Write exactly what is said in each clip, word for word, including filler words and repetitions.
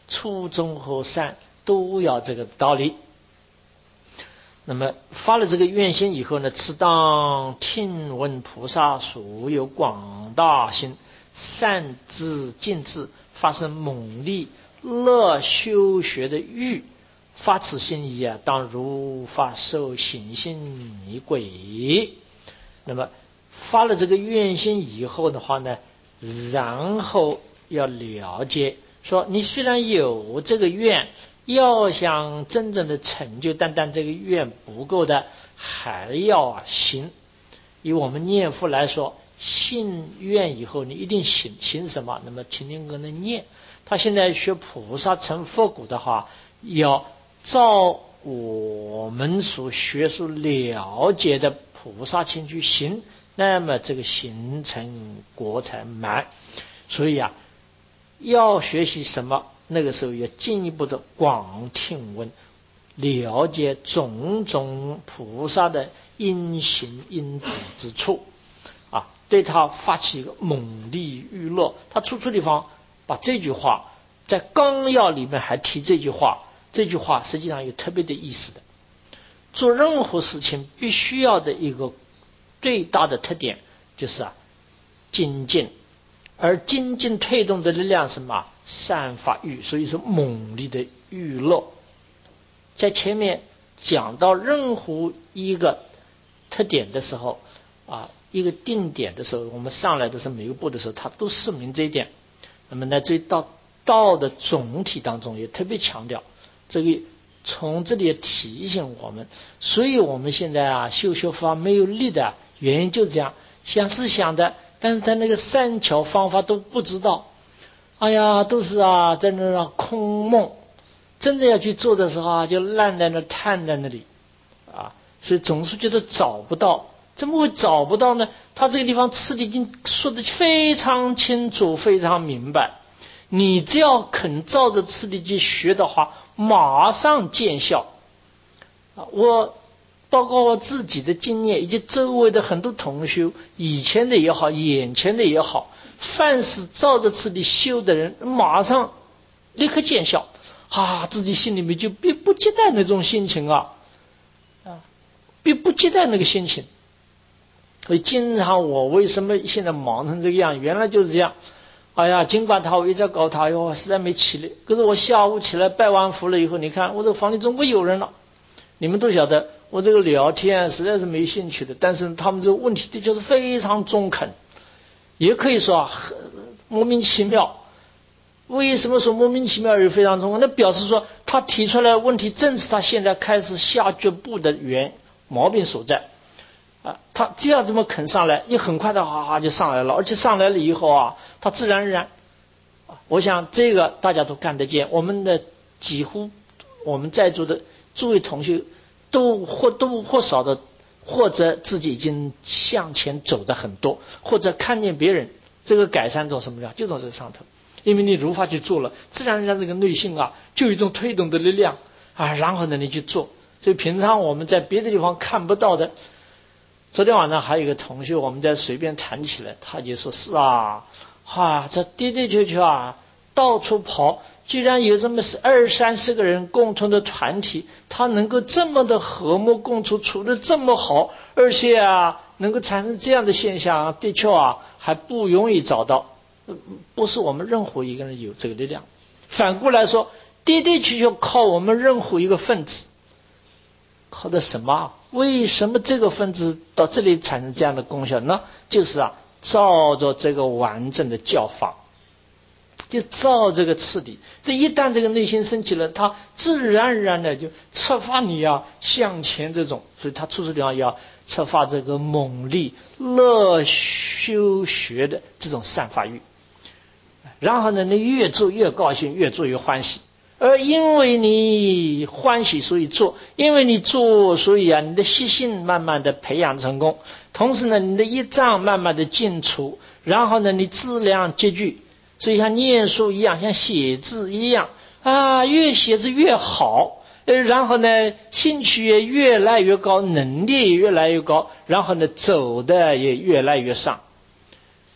初中和善都要这个道理。那么发了这个愿心以后呢，此当听闻菩萨所有广大心，善知尽智，发生猛力乐修学的欲，发此心意啊，当如法受行心仪轨。那么发了这个愿心以后的话呢，然后要了解说，你虽然有这个愿，要想真正的成就，单单这个愿不够的，还要行。以我们念佛来说，信愿以后你一定行，行什么？那么勤勤跟着念。他现在学菩萨成佛果的话，要照我们所学所了解的菩萨情去行，那么这个行成果才满。所以啊，要学习什么？那个时候要进一步的广听闻，了解种种菩萨的因行因止之处啊，对他发起一个猛力欲乐。他处处地方把这句话在纲要里面还提这句话，这句话实际上有特别的意思的。做任何事情必须要的一个最大的特点就是啊精进，而精进推动的力量是什么？善法欲，所以是猛力的欲乐。在前面讲到任何一个特点的时候啊，一个定点的时候，我们上来的是每一步的时候，它都说明这一点。那么呢，这到道的总体当中也特别强调这个，从这里提醒我们。所以我们现在啊修修法没有力的原因就是这样，想是想的，但是他那个善巧方法都不知道。哎呀，都是啊，在那空梦，真的要去做的时候啊，就烂在那瘫在那里啊，所以总是觉得找不到。怎么会找不到呢？他这个地方次第已经说得非常清楚，非常明白。你只要肯照着次第去学的话，马上见效啊！我包括我自己的经验，以及周围的很多同学，以前的也好，眼前的也好，凡是照着次第修的人，马上立刻见效啊！自己心里面就迫不及待那种心情啊啊，迫不及待那个心情。所以经常我为什么现在忙成这个样？原来就是这样。哎呀，尽管他我一直在搞他，哟，实在没起来。可是我下午起来拜完佛了以后，你看我这个房里总归有人了。你们都晓得，我这个聊天实在是没兴趣的，但是他们这个问题的确是非常中肯，也可以说啊，莫名其妙。为什么说莫名其妙也非常中肯？那表示说他提出来的问题正是他现在开始下脚步的原毛病所在。啊，他只要这么肯上来，你很快的哈哈就上来了，而且上来了以后啊，他自然而然，我想这个大家都看得见。我们的几乎我们在座的诸位同学都或多或少的，或者自己已经向前走的很多，或者看见别人这个改善从什么样，就从这上头。因为你如法去做了，自然而然这个内心啊，就有一种推动的力量啊，然后呢你去做。所以平常我们在别的地方看不到的。昨天晚上还有一个同学，我们在随便谈起来，他就说是啊，哈，这的的确确啊，到处跑，居然有这么二三十个人共同的团体，他能够这么的和睦共处，处得这么好，而且啊，能够产生这样的现象，的确啊，还不容易找到，不是我们任何一个人有这个力量。反过来说，的的确确靠我们任何一个分子。靠的什么？为什么这个分子到这里产生这样的功效呢？就是啊，照着这个完整的教法，就照这个次第。这一旦这个内心升起了，它自然而然的就策发你啊向前这种。所以他处处地方要策发这个猛力乐修学的这种善法欲。然后呢，你越做越高兴，越做越欢喜。而因为你欢喜，所以做；因为你做，所以啊，你的习性慢慢的培养成功。同时呢，你的业障慢慢的尽除，然后呢，你质量积聚。所以像念书一样，像写字一样啊，越写字越好。呃，然后呢，兴趣也越来越高，能力也越来越高，然后呢，走的也越来越上。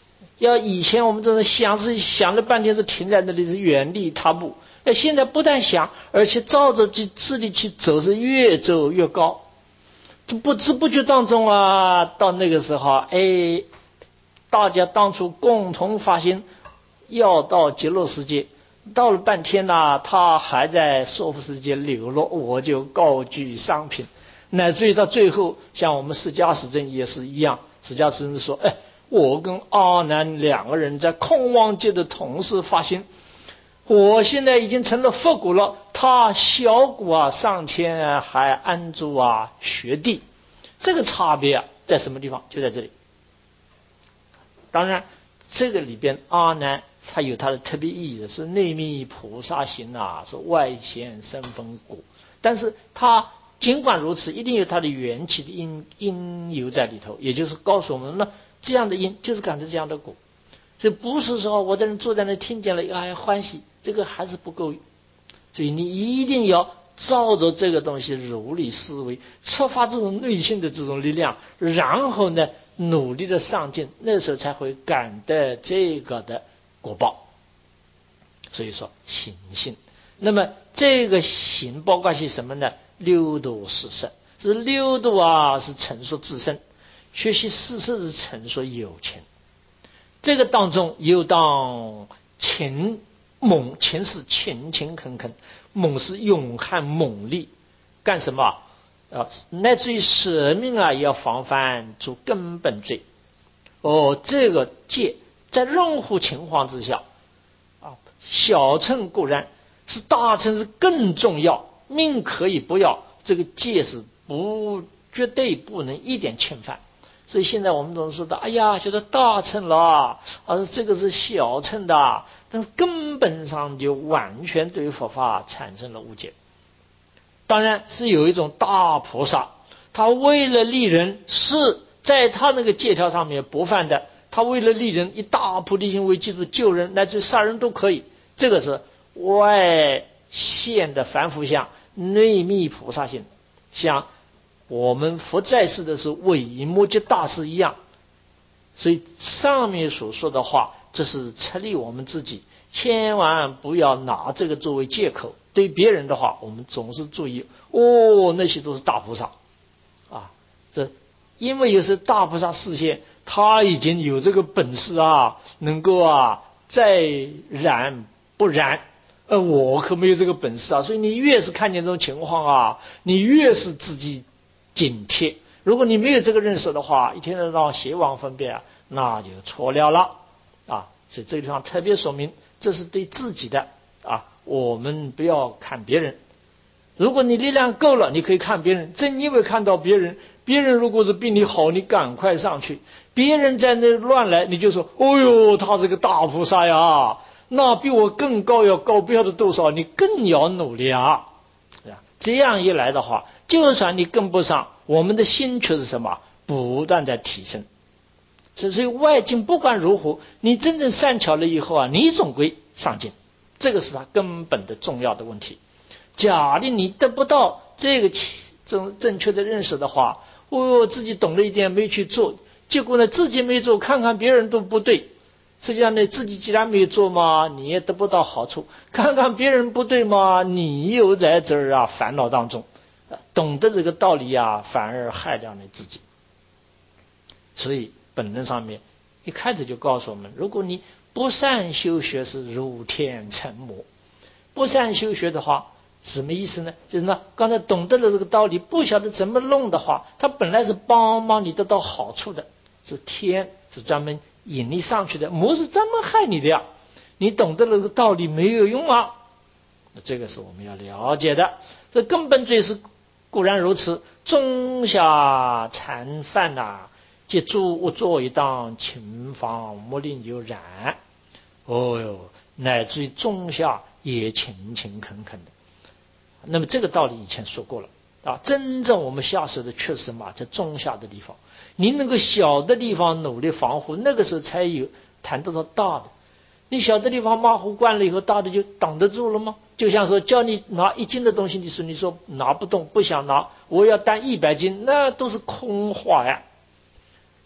要以前我们这种想是想了半天是停在那里是原地踏步，哎，现在不但想，而且照着去智力去走，是越走越高。这不知不觉当中啊，到那个时候，哎，大家当初共同发心要到极乐世界，到了半天呢、啊，他还在娑婆世界流落，我就高居上品，乃至于到最后，像我们释迦世尊也是一样，释迦世尊说，哎，我跟阿难两个人在空妄界的同时发心。我现在已经成了佛果了，他小果啊上天啊还安住啊学地，这个差别啊在什么地方？就在这里。当然，这个里边阿难他有他的特别意义的，是内密菩萨行啊，是外显身分果。但是他尽管如此，一定有他的缘起的因因由在里头，也就是告诉我们，那这样的因就是感觉这样的果。这不是说我在那坐在那听见了哎欢喜，这个还是不够。所以你一定要照着这个东西如理思维，触发这种内心的这种力量，然后呢努力的上进，那时候才会感得这个的果报。所以说行性，那么这个行包括是什么呢？六度四摄，是六度啊是陈述自身，学习四摄是陈述有情。这个当中又当勤猛，勤是勤勤恳恳，猛是勇悍猛力，干什么啊？乃至于舍命啊，也要防范诸根本罪。哦，这个戒在任何情况之下啊，小乘固然是，大乘是更重要。命可以不要，这个戒是不绝对不能一点侵犯。所以现在我们总是说的，哎呀，觉得大乘了，而这个是小乘的，但是根本上就完全对佛法产生了误解。当然是有一种大菩萨，他为了利人，是在他那个戒条上面不犯的，他为了利人，以大菩提心为基础救人，乃至杀人都可以。这个是外现的凡夫相，内密菩萨性，像我们佛在世的时候为摩诘大师一样。所以上面所说的话，这是策励我们自己，千万不要拿这个作为借口。对别人的话，我们总是注意，哦，那些都是大菩萨啊，这因为有时大菩萨示现，他已经有这个本事啊，能够啊再染不染。呃，我可没有这个本事啊，所以你越是看见这种情况啊，你越是自己警惕。如果你没有这个认识的话，一天到晚邪妄分辨啊，那就错了了啊。所以这个地方特别说明，这是对自己的啊，我们不要看别人。如果你力量够了，你可以看别人，正因为看到别人，别人如果是比你好，你赶快上去；别人在那乱来，你就说，哦哟，他是个大菩萨呀，那比我更高，要高不晓得多少，你更要努力啊。这样一来的话，就算你跟不上，我们的心却是什么？不断在提升。所以外境不管如何，你真正善巧了以后啊，你总归上进，这个是他根本的重要的问题。假定你得不到这个正正确的认识的话，哦，自己懂了一点没去做，结果呢自己没做，看看别人都不对，实际上呢自己既然没有做嘛，你也得不到好处，看看别人不对嘛，你又在这儿啊烦恼当中，懂得这个道理啊，反而害了你自己。所以本能上面一开始就告诉我们，如果你不善修学是如天成魔。不善修学的话什么意思呢？就是呢刚才懂得了这个道理，不晓得怎么弄的话，它本来是帮帮你得到好处的，是天是专门引你上去的，魔是专门害你的呀。你懂得了这个道理没有用啊，这个是我们要了解的。这根本罪是固然如此，中下禅犯呐，即诸恶作一当，勤防莫令有染。哦哟，乃至于中下也勤勤恳恳的。那么这个道理以前说过了啊，真正我们下手的确实嘛，在中下的地方，你那个小的地方努力防护，那个时候才有谈得到大的。你小的地方马虎惯了以后，大的就挡得住了吗？就像说叫你拿一斤的东西，你说你说拿不动，不想拿，我要担一百斤，那都是空话呀。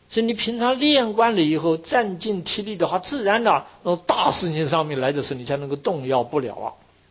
所以你平常练惯了以后，站静体力的话，自然的从大事情上面来的时候，你才能够动摇不了啊。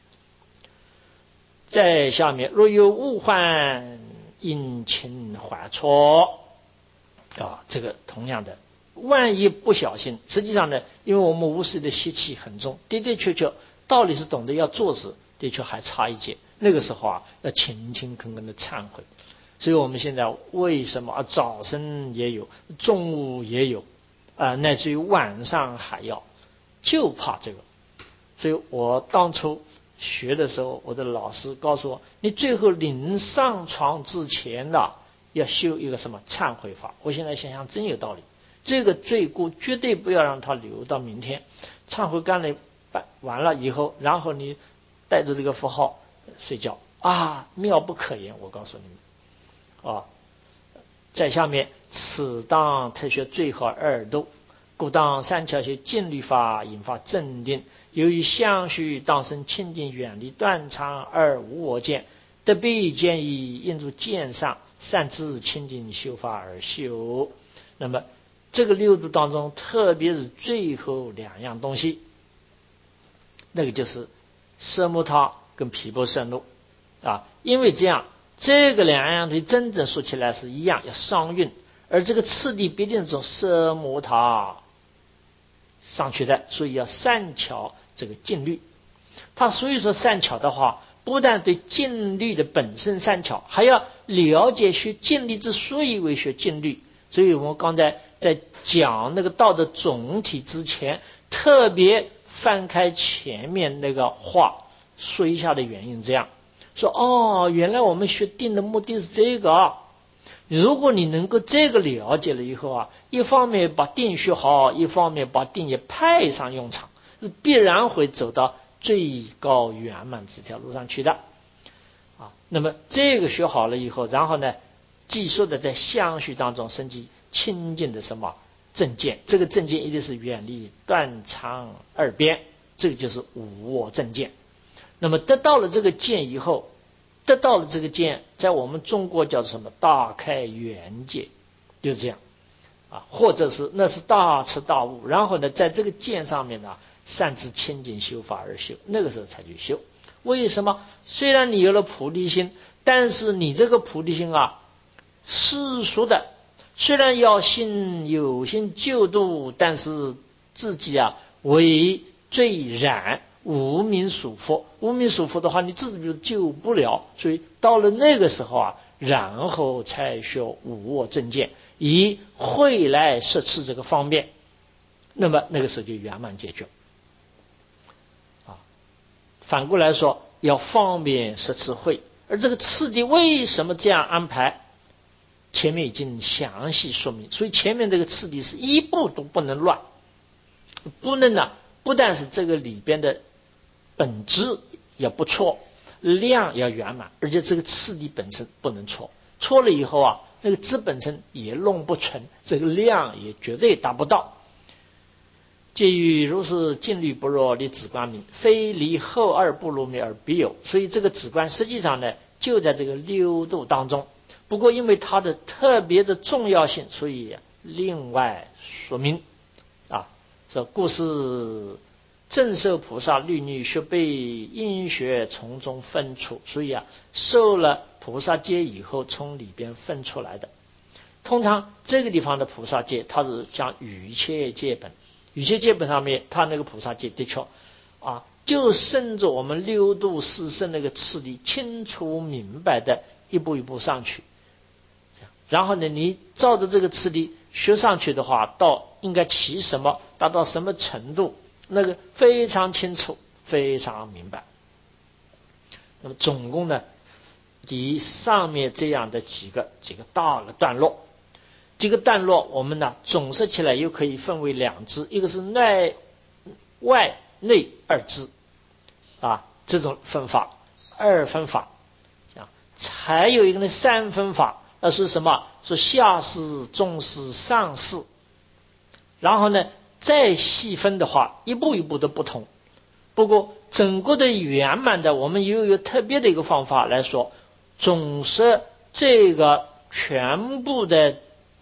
在下面，若有误患，应勤缓挫啊，这个同样的，万一不小心，实际上呢，因为我们无事的习气很重，的的确确道理是懂得要做时，的确还差一截。那个时候啊，要勤勤恳恳的忏悔。所以我们现在为什么啊，早晨也有，中午也有，啊、呃，乃至于晚上还要，就怕这个。所以我当初学的时候，我的老师告诉我，你最后临上床之前的要修一个什么忏悔法。我现在想想真有道理，这个罪过绝对不要让它留到明天。忏悔干了完了以后，然后你带着这个符号睡觉啊，妙不可言。我告诉你们。啊，在下面，此当特学最好二度，故当三巧学静虑法，引发正定。由于相续当生清净，远离断常而无我见，得必见以应入见上，善知清净修法而修。那么这个六度当中，特别是最后两样东西，那个就是奢摩他跟毗婆舍那啊，因为这样。这个两样东西真正说起来是一样，要商运，而这个次第必定是从奢摩他上去的，所以要善巧这个静虑。他所以说善巧的话，不但对静虑的本身善巧，还要了解学静虑之所以为学静虑。所以我们刚才在讲那个道的总体之前，特别翻开前面那个话说一下的原因，这样说哦，原来我们学定的目的是这个啊。如果你能够这个了解了以后啊，一方面把定学好，一方面把定也派上用场，是必然会走到最高圆满这条路上去的啊。那么这个学好了以后，然后呢，继续的在相续当中升级清净的什么正见，这个正见一定是远离断常二边，这个就是无我正见。那么得到了这个见以后，得到了这个见，在我们中国叫做什么？大开圆界，就是这样啊，或者是那是大彻大悟，然后呢，在这个见上面呢，善知清净修法而修，那个时候才去修。为什么？虽然你有了菩提心，但是你这个菩提心啊，世俗的，虽然要心有心救度，但是自己啊为最染。无名属佛，无名属佛的话，你自己就救不了。所以到了那个时候啊，然后才学无我正见，以慧来摄持这个方便。那么那个时候就圆满解决。啊，反过来说，要方便摄持慧，而这个次第为什么这样安排？前面已经详细说明，所以前面这个次第是一步都不能乱，不能呢、啊，不但是这个里边的。本质也不错，量要圆满，而且这个次第本身不能错，错了以后啊，那个质本身也弄不成，这个量也绝对达不到。介于如是静虑不若离止观名，非离后二不如名而必有。所以这个止观实际上呢，就在这个六度当中，不过因为它的特别的重要性，所以另外说明啊，这故事。正受菩萨律律学被因学从中分出，所以啊，受了菩萨戒以后，从里边分出来的。通常这个地方的菩萨戒，它是讲语切戒本，语切戒本上面，它那个菩萨戒的确啊，就顺着我们六度四圣那个次第，清楚明白的一步一步上去。然后呢，你照着这个次第学上去的话，到应该起什么，达到什么程度？那个非常清楚，非常明白。那么总共呢，以上面这样的几个几个大的段落，这个段落我们呢总摄起来又可以分为两支，一个是内外内二支啊，这种分法，二分法啊，还有一个呢三分法，那是什么？是下士、中士、上士，然后呢。再细分的话，一步一步的不同。不过整个的圆满的，我们又有特别的一个方法来说，总摄这个全部的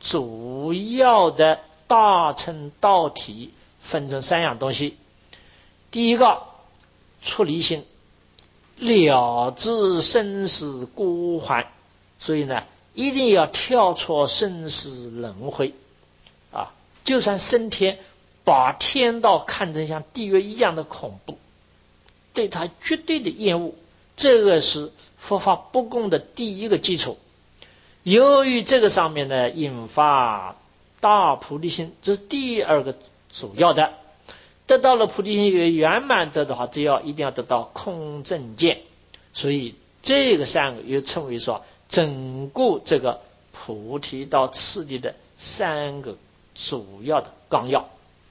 主要的大乘道体分成三样东西。第一个，出离心，了知生死孤还，所以呢，一定要跳出生死轮回啊！就算升天，把天道看成像地狱一样的恐怖，对他绝对的厌恶，这个是佛法不共的第一个基础。由于这个上面呢，引发大菩提心，这是第二个主要的。得到了菩提心圆满的的话，只要一定要得到空正见，所以这个三个又称为说整个这个菩提道次第的三个主要的纲要。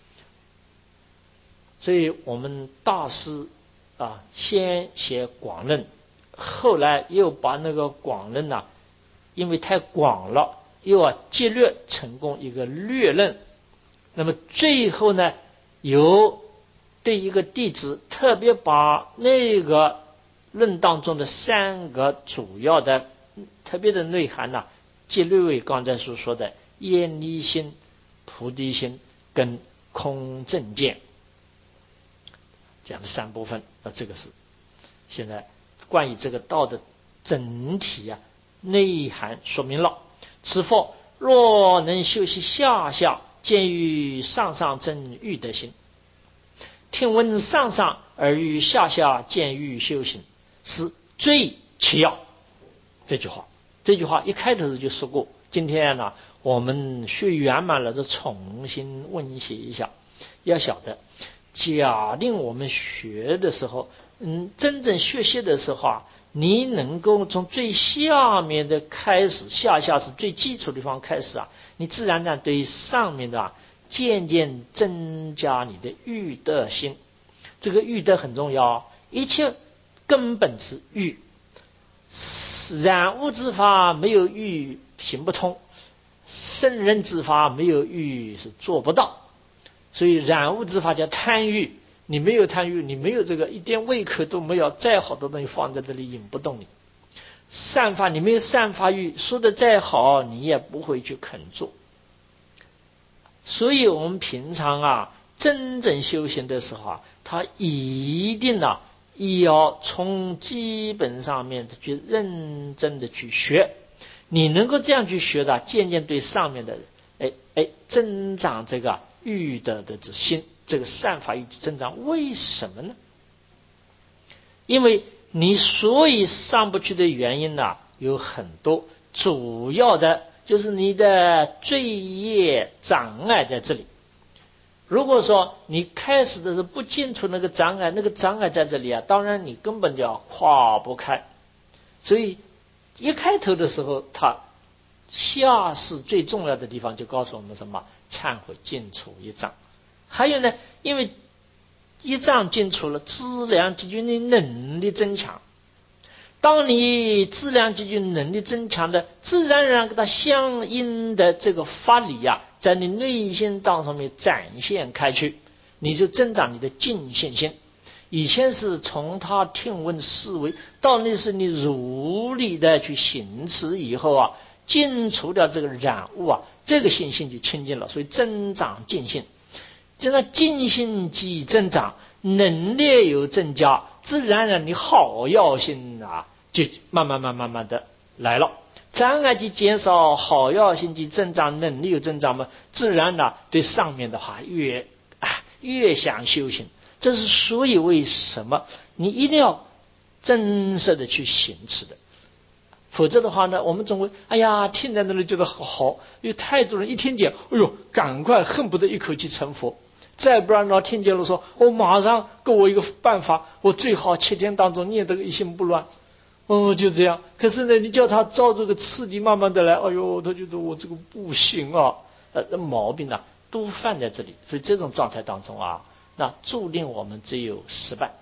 所以我们大师啊，先写广论，后来又把那个广论呐、啊，因为太广了，又要节略成功一个略论。那么最后呢，由对一个弟子特别把那个论当中的三个主要的特别的内涵呐、啊，节略为刚才所说的厌离心、菩提心跟空正见。这样的三部分，那这个是现在关于这个道的整体啊内涵说明了。此佛若能修习下下，见于上上真欲得心，听闻上上而于下下见欲修行，是最其要。这句话，这句话一开头就说过。今天呢，我们学圆满了，就重新温习一下。要晓得，假定我们学的时候，嗯，真正学习的时候啊，你能够从最下面的开始，下下是最基础的地方开始啊，你自然呢对上面的啊渐渐增加你的欲得心。这个欲得很重要，一切根本是欲，染污之法没有欲行不通，圣人之法没有欲是做不到。所以染污之法叫贪欲，你没有贪欲，你没有这个一点胃口都没有，再好的东西放在这里引不动你。散发，你没有散发欲，说的再好你也不会去肯做。所以我们平常啊真正修行的时候啊，他一定啊要从基本上面去认真的去学。你能够这样去学的，渐渐对上面的哎哎增长这个欲的的心，这个散发欲增长。为什么呢？因为你所以上不去的原因呢、啊、有很多，主要的就是你的罪业障碍在这里。如果说你开始的是不清楚那个障碍，那个障碍在这里啊，当然你根本就要跨不开。所以一开头的时候，他下士最重要的地方就告诉我们什么？忏悔尽除一障。还有呢，因为一障尽除了，资粮积聚的能力增强。当你资粮积聚能力增强的，自然而然跟它相应的这个法理呀、啊，在你内心当中面展现开去，你就增长你的净信心。以前是从他听闻思维，到那是你如理的去行持以后啊，尽除掉这个染污啊，这个信心就清净了，所以增长净信。这个净信即增长，能力有增加，自然而然你好药性啊就慢慢慢慢慢的来了。障碍即减少，好药性即增长，能力有增长嘛，自然呢对上面的话越啊越想修行。这是所以为什么你一定要真实的去行持的，否则的话呢，我们总会哎呀听在那里觉得好好，有太多人一听见，哎呦，赶快恨不得一口气成佛。再不然呢，听见了说，我马上给我一个办法，我最好七天当中念这个一心不乱。哦，就这样。可是呢，你叫他照这个次第慢慢的来，哎呦，他觉得我这个不行啊，呃，毛病啊都犯在这里。所以这种状态当中啊，那注定我们只有失败。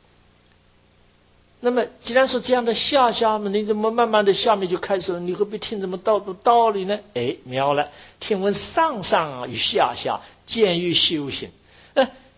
那么既然说这样的下下面，你怎么慢慢的下面就开始了？你何必听这么道道理呢？哎，妙了，听闻上上与下下见于修行。呃，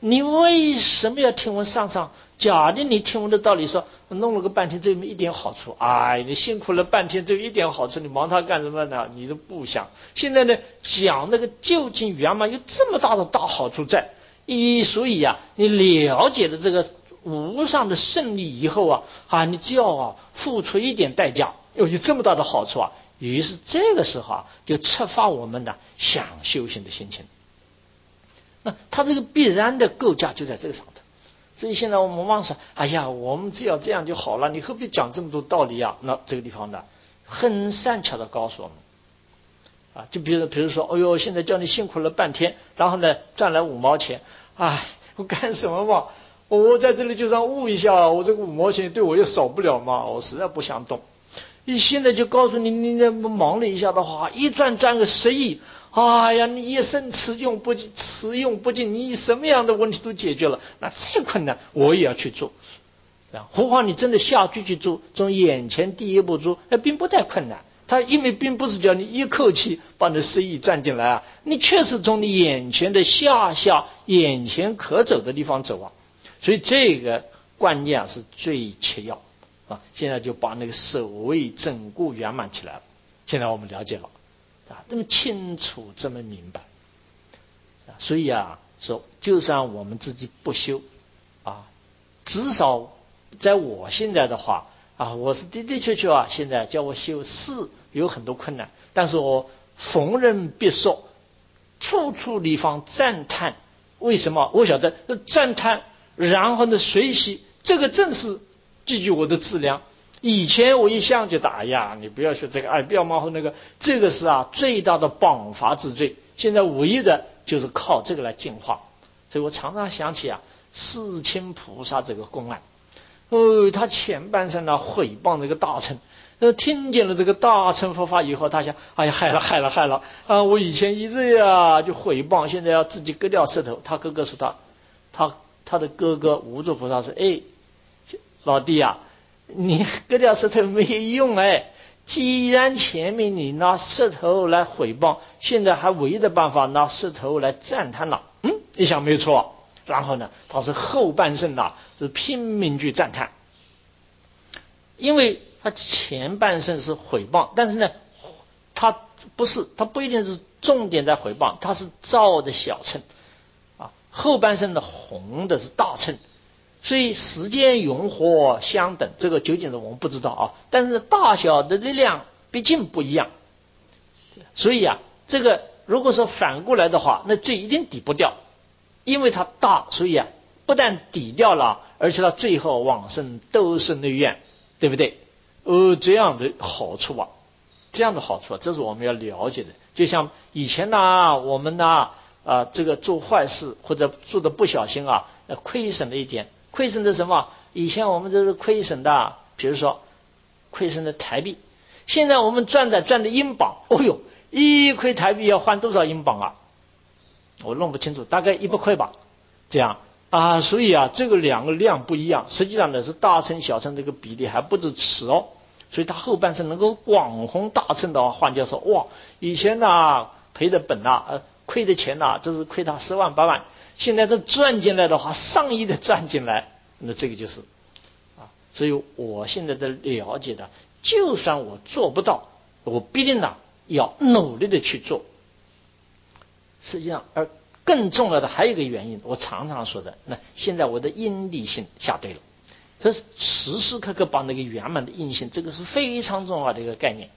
你为什么要听闻上上？假定你听闻的道理说，弄了个半天，这有一点好处，哎，你辛苦了半天，这有一点好处，你忙它干什么呢？你都不想。现在呢，讲那个究竟圆满有这么大的大好处在，一所以呀、啊，你了解了这个无上的胜利以后啊，啊，你只要啊付出一点代价，有有这么大的好处啊，于是这个时候啊，就触发我们的想修行的心情。那它这个必然的构架就在这个上头。所以现在我们往上，哎呀，我们只要这样就好了，你何必讲这么多道理啊？那这个地方呢，很善巧的告诉我们，啊，就比如比如说，哎呦，现在叫你辛苦了半天，然后呢赚来五毛钱，哎，我干什么嘛？我在这里就让悟一下，我这个五毛钱对我又少不了嘛，我实在不想动。你现在就告诉你，你那忙了一下的话，一赚赚个十亿。哎呀，你一生吃用不尽，吃用不尽，你什么样的问题都解决了，那再困难我也要去做。何况你真的下去去做，从眼前第一步做，那并不太困难。他因为并不是叫你一口气把你十亿赚进来啊，你确实从你眼前的下下眼前可走的地方走啊。所以这个观念啊是最切要啊。现在就把那个守卫整固圆满起来了。现在我们了解了。啊，这么清楚，这么明白，啊，所以啊，说就算我们自己不修，啊，至少在我现在的话，啊，我是的的确确啊，现在叫我修是有很多困难，但是我逢人必说，处处地方赞叹。为什么？我晓得赞叹，然后呢随喜，这个正是记住我的质量。以前我一向觉得，哎呀，你不要学这个，哎，不要忙活那个，这个是啊最大的绑法之罪。现在唯一的就是靠这个来净化。所以我常常想起啊，世亲菩萨这个公案。哦，他前半生呢毁谤这个大臣，呃，听见了这个大乘佛法以后，他想，哎呀，害了害了害了啊！我以前一直呀就毁谤，现在要自己割掉舌头。他哥哥说他，他他的哥哥无著菩萨说，哎，老弟啊。你割掉舌头没用哎！既然前面你拿舌头来毁谤，现在还唯一的办法拿舌头来赞叹了。嗯，一想没错。然后呢，他是后半生呐，是拼命去赞叹，因为他前半生是毁谤，但是呢，他不是，他不一定是重点在毁谤，他是造的小乘啊，后半生的弘的是大乘。所以时间永火相等，这个究竟的我们不知道啊。但是大小的力量毕竟不一样，所以啊，这个如果说反过来的话，那这一定抵不掉，因为它大，所以啊，不但抵掉了，而且它最后往生都是内院，对不对？呃，这样的好处啊，这样的好处啊，这是我们要了解的。就像以前呢，我们呢啊，这个做坏事或者做的不小心啊，亏损了一点。亏损的什么？以前我们这是亏损的，比如说亏损的台币，现在我们赚的赚的英镑，哦呦，一块台币要换多少英镑啊？我弄不清楚，大概一百块吧。这样啊，所以啊，这个两个量不一样，实际上呢是大乘小乘这个比例还不止此哦。所以他后半生能够广弘大乘的话，换句话说，哇，以前呢赔的本呐、呃，亏的钱呐、啊，这是亏他十万八万。现在这赚进来的话，上亿的赚进来，那这个就是啊。所以我现在的了解的，就算我做不到，我必定呢要努力的去做。实际上，而更重要的还有一个原因，我常常说的，那现在我的因力性下对了，所以时时刻刻把那个圆满的因性，这个是非常重要的一个概念，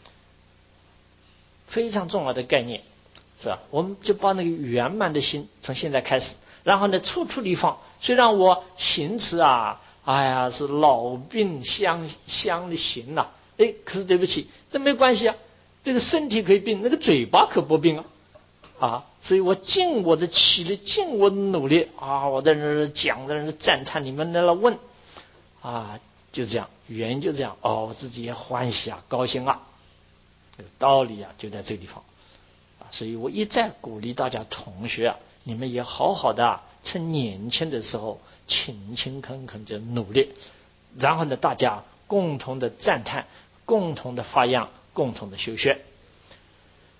非常重要的概念。是吧？我们就把那个圆满的心从现在开始，然后呢，处处地方，虽然我行持啊，哎呀，是老病相相行呐、啊，哎，可是对不起，这没关系啊，这个身体可以病，那个嘴巴可不病啊，啊，所以我尽我的气力，尽我的努力啊，我在那讲，在那赞叹，你们在那问，啊，就这样，原因就这样，哦，我自己也欢喜啊，高兴啊，道理啊，就在这个地方。所以我一再鼓励大家同学啊，你们也好好的、啊、趁年轻的时候勤勤恳恳的努力，然后呢，大家共同的赞叹，共同的发扬，共同的修学。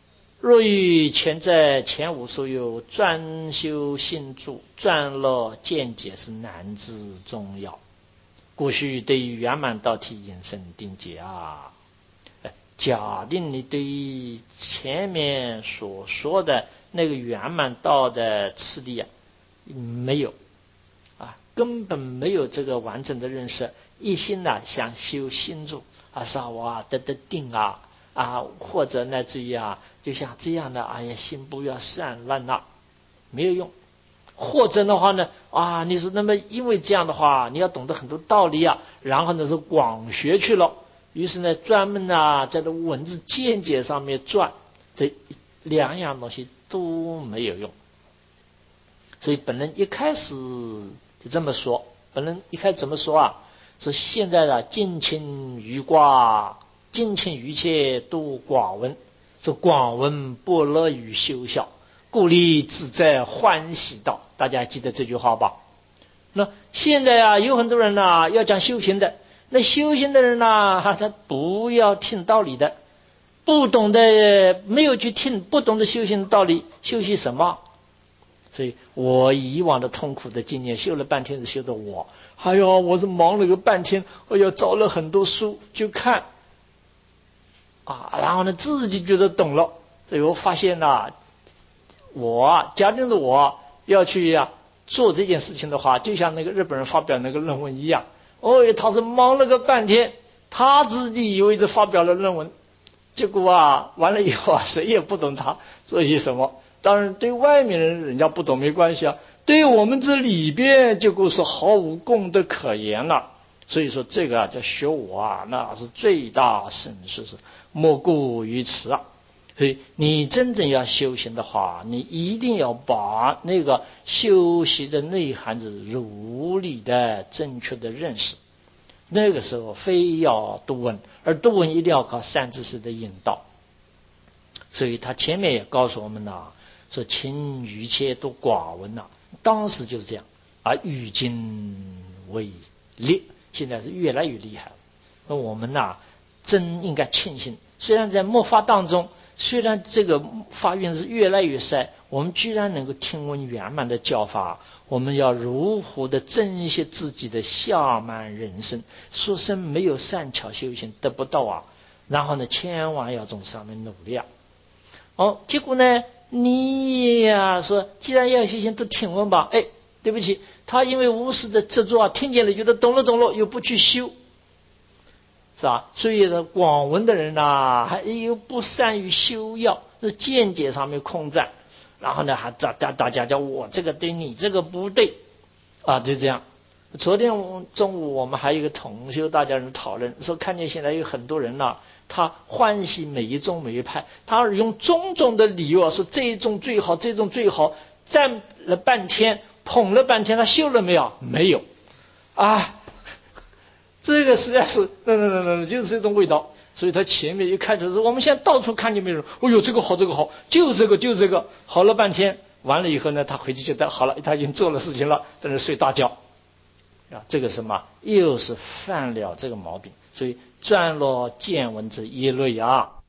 若欲前在前无所有，专修心住，专乐见解是难之重要。故须对于圆满道体引申定解啊。假定你对于前面所说的那个圆满道的次第啊，没有啊，根本没有这个完整的认识，一心呢、啊、想修心住啊，是啊，我得得定啊啊，或者乃至于啊，就像这样的，哎呀，心不要散乱呐、啊，没有用。或者的话呢，啊，你说那么因为这样的话，你要懂得很多道理啊，然后呢是广学去了。于是呢，专门啊，在这文字见解上面转，这两样东西都没有用。所以本人一开始就这么说，本人一开始怎么说啊？说现在的尽情于卦，尽情于切都广闻，说广闻不乐于修效，故立自在欢喜道。大家记得这句话吧？那现在啊，有很多人啊，要讲修行的。那修行的人呢、啊，他不要听道理的，不懂得，没有去听，不懂得修行的道理，修习什么？所以我以往的痛苦的经验，修了半天是修的我，哎呦，我是忙了个半天，哎呦，找了很多书去看，啊，然后呢，自己觉得懂了，所以我发现呐、啊，我假定是我要去呀、啊、做这件事情的话，就像那个日本人发表那个论文一样。哦，他是忙了个半天，他自己以为是发表了论文，结果啊，完了以后啊，谁也不懂他做些什么。当然，对外面人人家不懂没关系啊，对我们这里边结果是毫无功德可言了。所以说，这个啊，叫学我啊，那是最大损失，是莫过于此啊。所以，你真正要修行的话，你一定要把那个修习的内涵是如理的、正确的认识。那个时候，非要读闻，而读闻一定要靠善知识的引导。所以他前面也告诉我们呐，说勤于切都寡闻呐，当时就是这样，而愈今为烈，现在是越来越厉害了。那我们呐，真应该庆幸，虽然在末法当中。虽然这个法运是越来越塞，我们居然能够听闻圆满的教法，我们要如何的珍惜自己的下慢人生，说声没有善巧修行得不到啊，然后呢，千万要从上面努力啊。哦，结果呢，你呀说，既然要修行，都听闻吧。哎，对不起，他因为无始的执着啊，听见了觉得懂了懂了，又不去修。是吧？所以呢，广闻的人呢、啊，还又不善于修要，是见解上面空转，然后呢，还大大大家叫我这个对，你这个不对，啊，就这样。昨天中午我们还有一个同修，大家人讨论说，看见现在有很多人呢、啊，他欢喜每一宗每一派，他用种种的理由说这一种最好，这种最好，站了半天，捧了半天，他修了没有？没有，啊。这个实在是，那那那那就是这种味道。所以他前面一开头说，我们现在到处看见没人，哦呦，这个好，这个好，就这个，就这个，好了半天，完了以后呢，他回去觉得好了，他已经做了事情了，在那睡大觉。啊，这个什么，又是犯了这个毛病。所以专落见闻之一类啊。